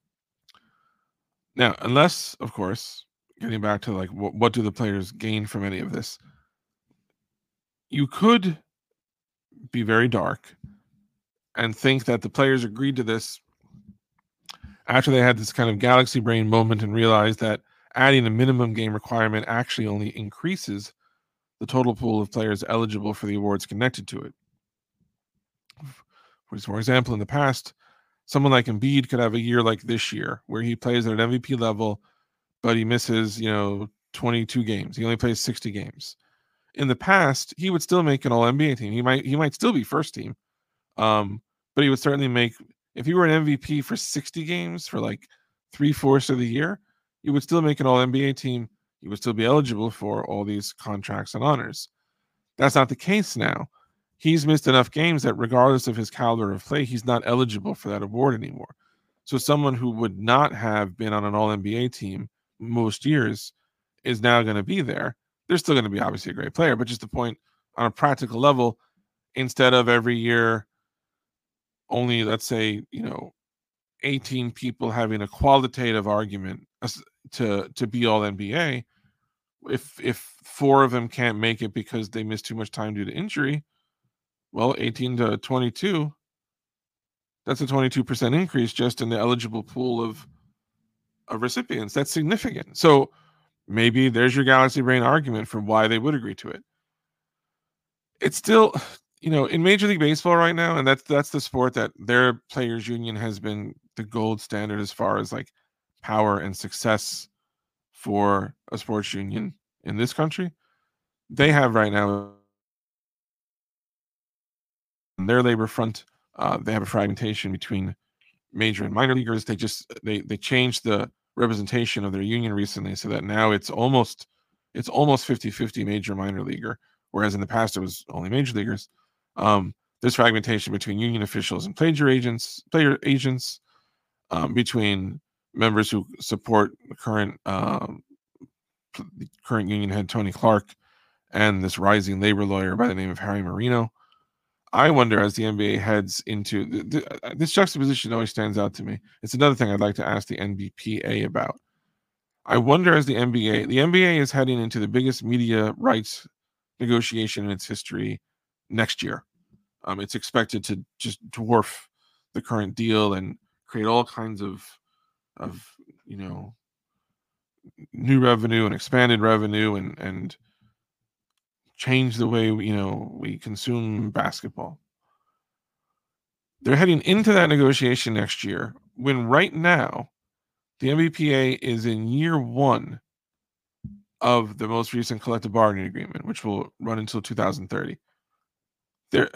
Now, unless, of course, getting back to like, what, what do the players gain from any of this? You could be very dark and think that the players agreed to this after they had this kind of galaxy brain moment and realized that adding a minimum game requirement actually only increases the total pool of players eligible for the awards connected to it. For example, in the past, someone like Embiid could have a year like this year where he plays at an M V P level, but he misses, you know, twenty-two games. He only plays sixty games. In the past, he would still make an all N B A team. He might he might still be first team. Um, but he would certainly make, if you were an M V P for sixty games for like three-fourths of the year, you would still make an all N B A team. You would still be eligible for all these contracts and honors. That's not the case now. He's missed enough games that regardless of his caliber of play, he's not eligible for that award anymore. So someone who would not have been on an all N B A team most years is now going to be there. They're still going to be obviously a great player, but just the point on a practical level, instead of every year only, let's say, you know, eighteen people having a qualitative argument to to be all N B A, if if four of them can't make it because they missed too much time due to injury, well, eighteen to twenty-two, that's a twenty-two percent increase just in the eligible pool of of recipients. That's significant. So maybe there's your galaxy brain argument for why they would agree to it. It's still, you know, in Major League Baseball right now, and that's that's the sport that their players union has been the gold standard as far as like power and success for a sports union in this country. They have right now their labor front, uh, they have a fragmentation between major and minor leaguers. They just they they changed the representation of their union recently so that now it's almost it's almost fifty-fifty major minor leaguer, whereas in the past it was only major leaguers. Um, there's fragmentation between union officials and player agents, player agents, um, between members who support the current um, the current union head Tony Clark and this rising labor lawyer by the name of Harry Marino. I wonder, as the N B A heads into the, the, this juxtaposition, always stands out to me. It's another thing I'd like to ask the N B P A about. I wonder, as the N B A, the N B A is heading into the biggest media rights negotiation in its history next year. Um, it's expected to just dwarf the current deal and create all kinds of, of you know, new revenue and expanded revenue and and change the way you know we consume basketball. They're heading into that negotiation next year when right now the N B P A is in year one of the most recent collective bargaining agreement, which will run until two thousand thirty. There,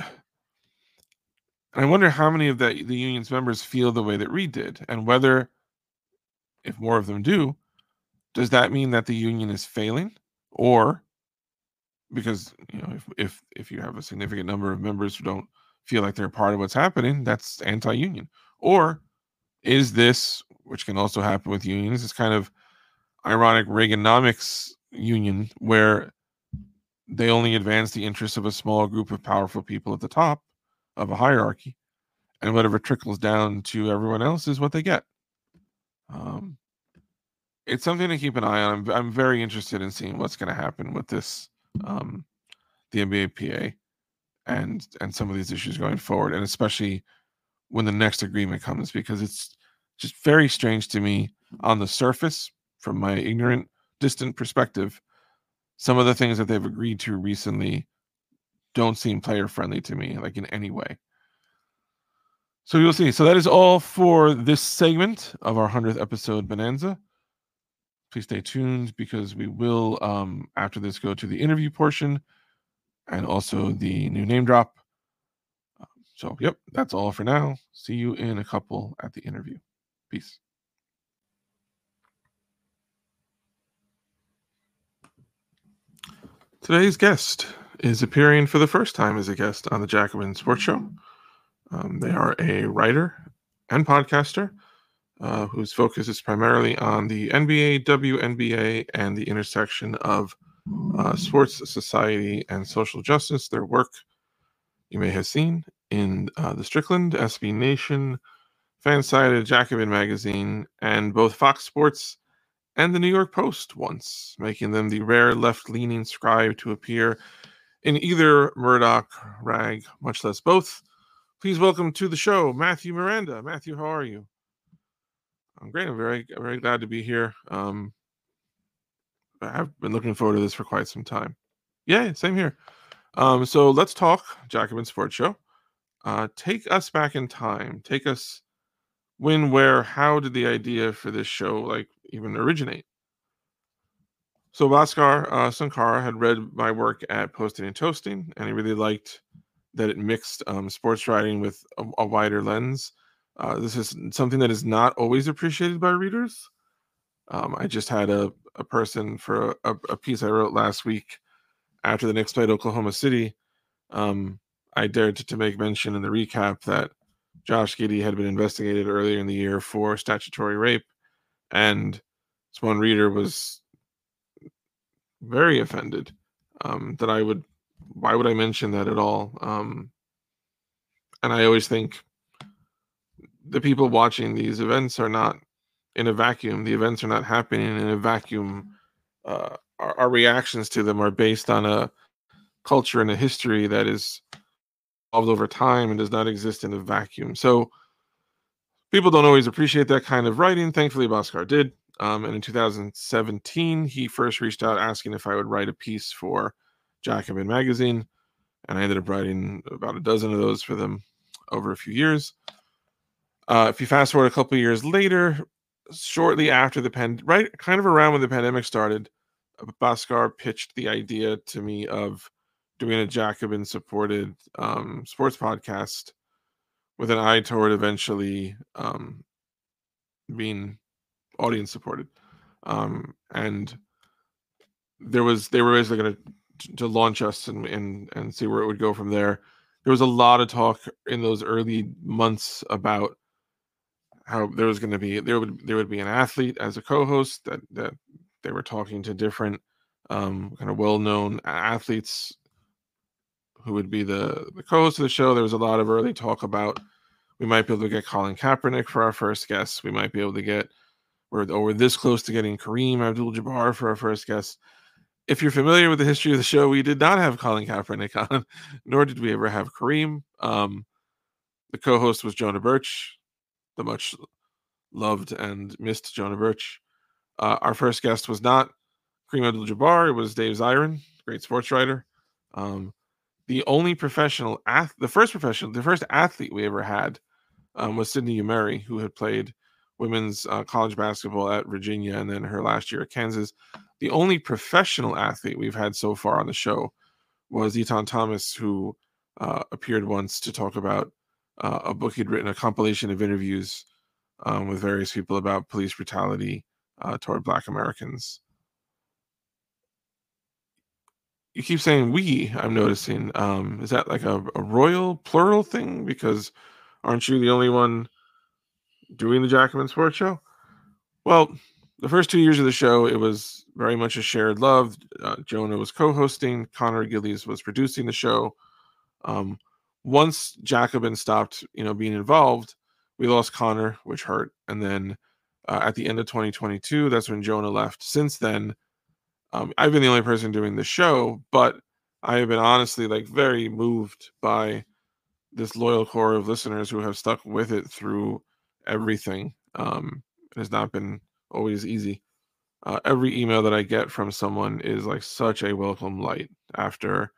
I wonder how many of the, the union's members feel the way that Reed did, and whether, if more of them do, does that mean that the union is failing? or because you know if if if you have a significant number of members who don't feel like they're part of what's happening, that's anti-union. Or is this, which can also happen with unions, this kind of ironic Reaganomics union where they only advance the interests of a small group of powerful people at the top of a hierarchy, and whatever trickles down to everyone else is what they get. Um, it's something to keep an eye on. I'm, I'm very interested in seeing what's going to happen with this, um, the N B A P A, and and some of these issues going forward, and especially when the next agreement comes, because it's just very strange to me on the surface, from my ignorant, distant perspective. Some of the things that they've agreed to recently don't seem player friendly to me, like in any way. So you'll see. So that is all for this segment of our hundredth episode bonanza. Please stay tuned because we will, um, after this, go to the interview portion and also the new name drop. So, yep, that's all for now. See you in a couple at the interview. Peace. Today's guest is appearing for the first time as a guest on the Jacobin Sports Show. Um, they are a writer and podcaster uh, whose focus is primarily on the N B A, W N B A, and the intersection of uh, sports, society, and social justice. Their work you may have seen in uh, The Strickland, S B Nation, Fansided, Jacobin Magazine, and both Fox Sports and the New York Post once, making them the rare left-leaning scribe to appear in either Murdoch rag, much less both. Please welcome to the show, Matthew Miranda. Matthew, how are you? I'm great. I'm very, very glad to be here. Um, I've been looking forward to this for quite some time. Yeah, same here. Um, so let's talk Jacobin Sports Show. Uh, take us back in time. Take us when, where, how did the idea for this show like even originate? So Bhaskar uh, Sankara had read my work at Posting and Toasting, and he really liked that it mixed um, sports writing with a, a wider lens. Uh, this is something that is not always appreciated by readers. Um, I just had a, a person for a, a piece I wrote last week after the Knicks played Oklahoma City. Um, I dared to, to make mention in the recap that Josh Giddey had been investigated earlier in the year for statutory rape, and this one reader was very offended um, that I would, why would I mention that at all? Um, and I always think the people watching these events are not in a vacuum. The events are not happening in a vacuum. Uh, our, our reactions to them are based on a culture and a history that is evolved over time and does not exist in a vacuum. So people don't always appreciate that kind of writing. Thankfully, Bhaskar did. Um, and in two thousand seventeen, he first reached out asking if I would write a piece for Jacobin Magazine. And I ended up writing about a dozen of those for them over a few years. Uh, if you fast forward a couple of years later, shortly after the pen, right, kind of around when the pandemic started, Bhaskar pitched the idea to me of doing a Jacobin-supported um, sports podcast with an eye toward eventually um, being audience-supported. Um, and there was they were basically going to to launch us and, and and see where it would go from there. There was a lot of talk in those early months about how there was going to be there would there would be an athlete as a co-host, that that they were talking to different um, kind of well-known athletes who would be the, the co-host of the show. There was a lot of early talk about we might be able to get Colin Kaepernick for our first guest. We might be able to get we're or we're this close to getting Kareem Abdul-Jabbar for our first guest. If you're familiar with the history of the show, we did not have Colin Kaepernick on, nor did we ever have Kareem. Um, the co-host was Jonah Birch, the much loved and missed Jonah Birch. Uh, our first guest was not Kareem Abdul-Jabbar. It was Dave Zirin, great sports writer. Um, the only professional, ath- the first professional, the first athlete we ever had um, was Sydney Umeri, who had played women's uh, college basketball at Virginia and then her last year at Kansas. The only professional athlete we've had so far on the show was Etan Thomas, who uh, appeared once to talk about uh, a book he'd written, a compilation of interviews um, with various people about police brutality uh, toward Black Americans. you keep saying we, I'm noticing. Um, is that like a, a royal plural thing? Because aren't you the only one doing the Jacobin Sports Show? Well, the first two years of the show, it was very much a shared love. Uh, Jonah was co-hosting. Connor Gillies was producing the show. Um, once Jacobin stopped, you know, being involved, we lost Connor, which hurt. And then uh, at the end of twenty twenty-two, that's when Jonah left. Since then, um, I've been the only person doing the show, but I have been honestly like very moved by this loyal core of listeners who have stuck with it through everything. Um, it has not been always easy. Uh, every email that I get from someone is like such a welcome light after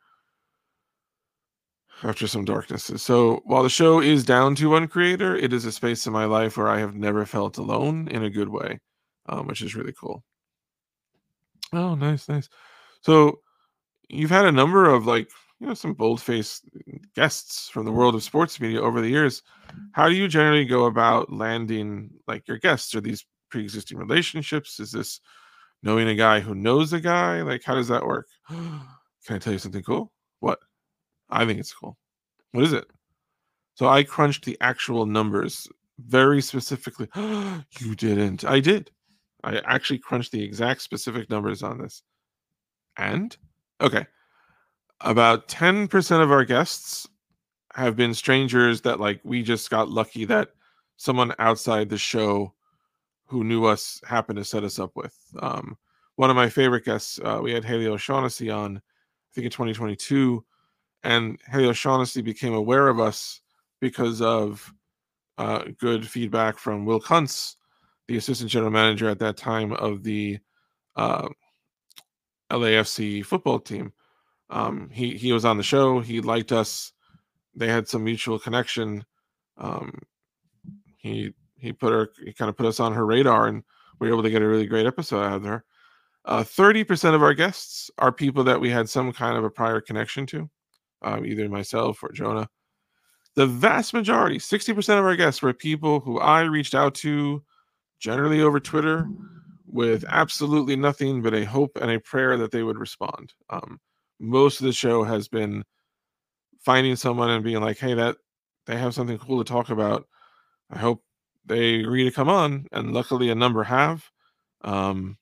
after some darknesses. So while the show is down to one creator, it is a space in my life where I have never felt alone in a good way, um, which is really cool. Oh, nice, nice. So you've had a number of like, you know, some bold-faced guests from the world of sports media over the years. How do you generally go about landing like your guests? Are these pre-existing relationships? Is this knowing a guy who knows a guy? Like, how does that work? Can I tell you something cool? What? I think it's cool. What is it? So I crunched the actual numbers very specifically. You didn't. I did. I actually crunched the exact specific numbers on this. And okay, about ten percent of our guests have been strangers that like we just got lucky that someone outside the show who knew us happened to set us up with. Um, one of my favorite guests, uh, we had Haley O'Shaughnessy on, I think in twenty twenty-two, and Haley O'Shaughnessy became aware of us because of uh, good feedback from Will Kuntz, the assistant general manager at that time of the uh, L A F C football team. Um, he he was on the show. He liked us. They had some mutual connection. Um, he he put her he kind of put us on her radar, and we were able to get a really great episode out of her. Uh, thirty percent of our guests are people that we had some kind of a prior connection to, um, either myself or Jonah. The vast majority, sixty percent of our guests were people who I reached out to, generally over Twitter, with absolutely nothing but a hope and a prayer that they would respond. Um, most of the show has been finding someone and being like, hey, that they have something cool to talk about. I hope they agree to come on. And luckily a number have. Um,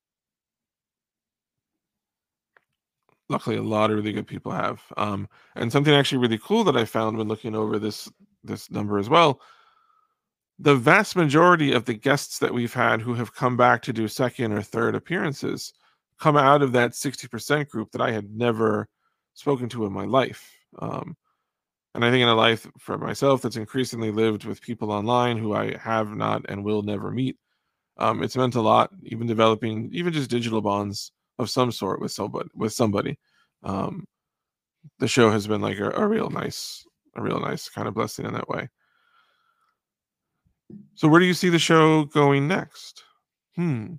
luckily a lot of really good people have. Um, and something actually really cool that I found when looking over this this number as well. The vast majority of the guests that we've had who have come back to do second or third appearances come out of that sixty percent group that I had never spoken to in my life. Um, and I think in a life for myself that's increasingly lived with people online who I have not and will never meet, um, it's meant a lot, even developing even just digital bonds of some sort with somebody. With somebody, um, the show has been like a, a real nice, a real nice kind of blessing in that way. So where do you see the show going next? Hmm.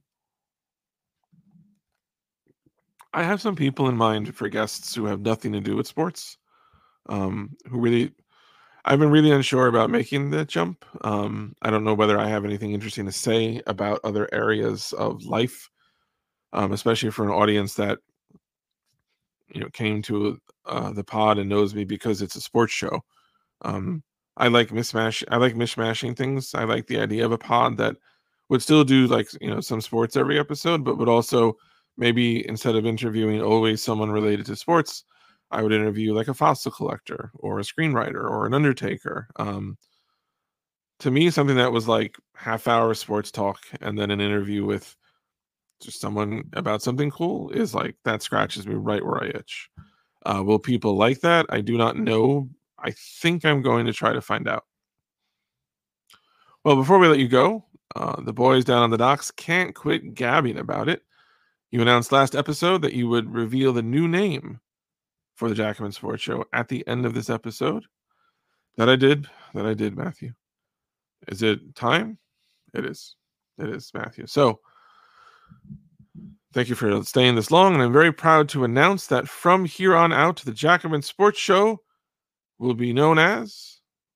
I have some people in mind for guests who have nothing to do with sports. Um, who really I've been really unsure about making the jump. Um, I don't know whether I have anything interesting to say about other areas of life, um, especially for an audience that you know came to uh, the pod and knows me because it's a sports show. Um, I like mismatch. I like mishmashing things. I like the idea of a pod that would still do like you know some sports every episode, but would also maybe instead of interviewing always someone related to sports, I would interview like a fossil collector or a screenwriter or an undertaker. Um, to me, something that was like half hour sports talk and then an interview with just someone about something cool is like that scratches me right where I itch. Uh, will people like that? I do not know. I think I'm going to try to find out. Well, before we let you go, uh, the boys down on the docks can't quit gabbing about it. You announced last episode that you would reveal the new name for the Jacobin Sports Show at the end of this episode. That I did. That I did, Matthew. Is it time? It is. It is, Matthew. So, thank you for staying this long, and I'm very proud to announce that from here on out, the Jacobin Sports Show will be known as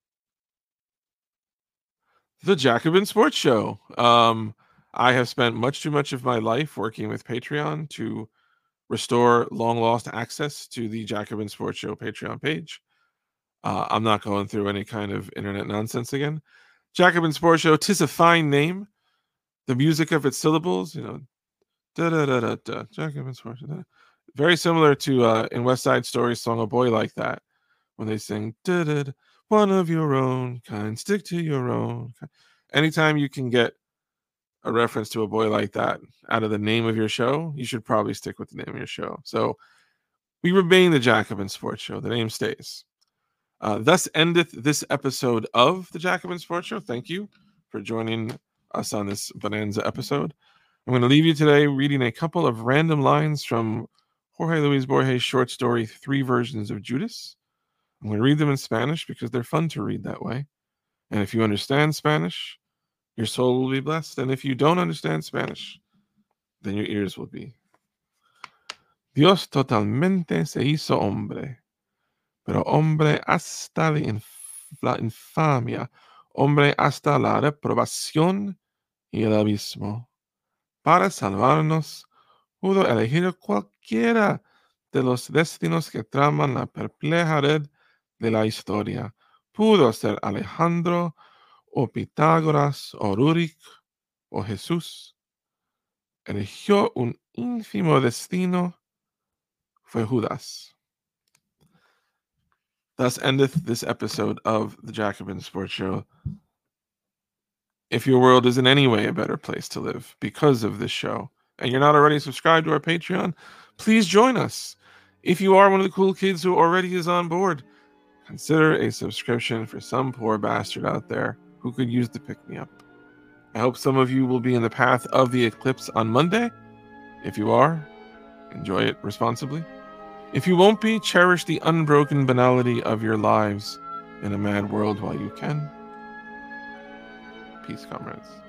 the Jacobin Sports Show. Um, I have spent much too much of my life working with Patreon to restore long lost access to the Jacobin Sports Show Patreon page. Uh, I'm not going through any kind of internet nonsense again. Jacobin Sports Show, 'tis a fine name. The music of its syllables, you know, da da da da da. Jacobin Sports Show. Very similar to uh, in West Side Story's song "A Boy Like That," when they sing da da da, one of your own kind, stick to your own kind. Anytime you can get a reference to A Boy Like That out of the name of your show, you should probably stick with the name of your show. So we remain the Jacobin Sports Show. The name stays. Uh, thus endeth this episode of the Jacobin Sports Show. Thank you for joining us on this bonanza episode. I'm going to leave you today reading a couple of random lines from Jorge Luis Borges' short story, Three Versions of Judas. I'm going to read them in Spanish because they're fun to read that way. And if you understand Spanish, your soul will be blessed. And if you don't understand Spanish, then your ears will be. Dios totalmente se hizo hombre, pero hombre hasta la, inf- la infamia, hombre hasta la reprobación y el abismo. Para salvarnos, pudo elegir cualquiera de los destinos que traman la perpleja red de la historia. Pudo ser Alejandro, o Pitágoras, o Rurik, o Jesús. Eligió un ínfimo destino, fue Judas. Thus endeth this episode of the Jacobin Sports Show. If your world is in any way a better place to live because of this show, and you're not already subscribed to our Patreon, please join us. If you are one of the cool kids who already is on board, consider a subscription for some poor bastard out there who could use the pick-me-up. I hope some of you will be in the path of the eclipse on Monday. If you are, enjoy it responsibly. If you won't be, cherish the unbroken banality of your lives in a mad world while you can. Peace, comrades.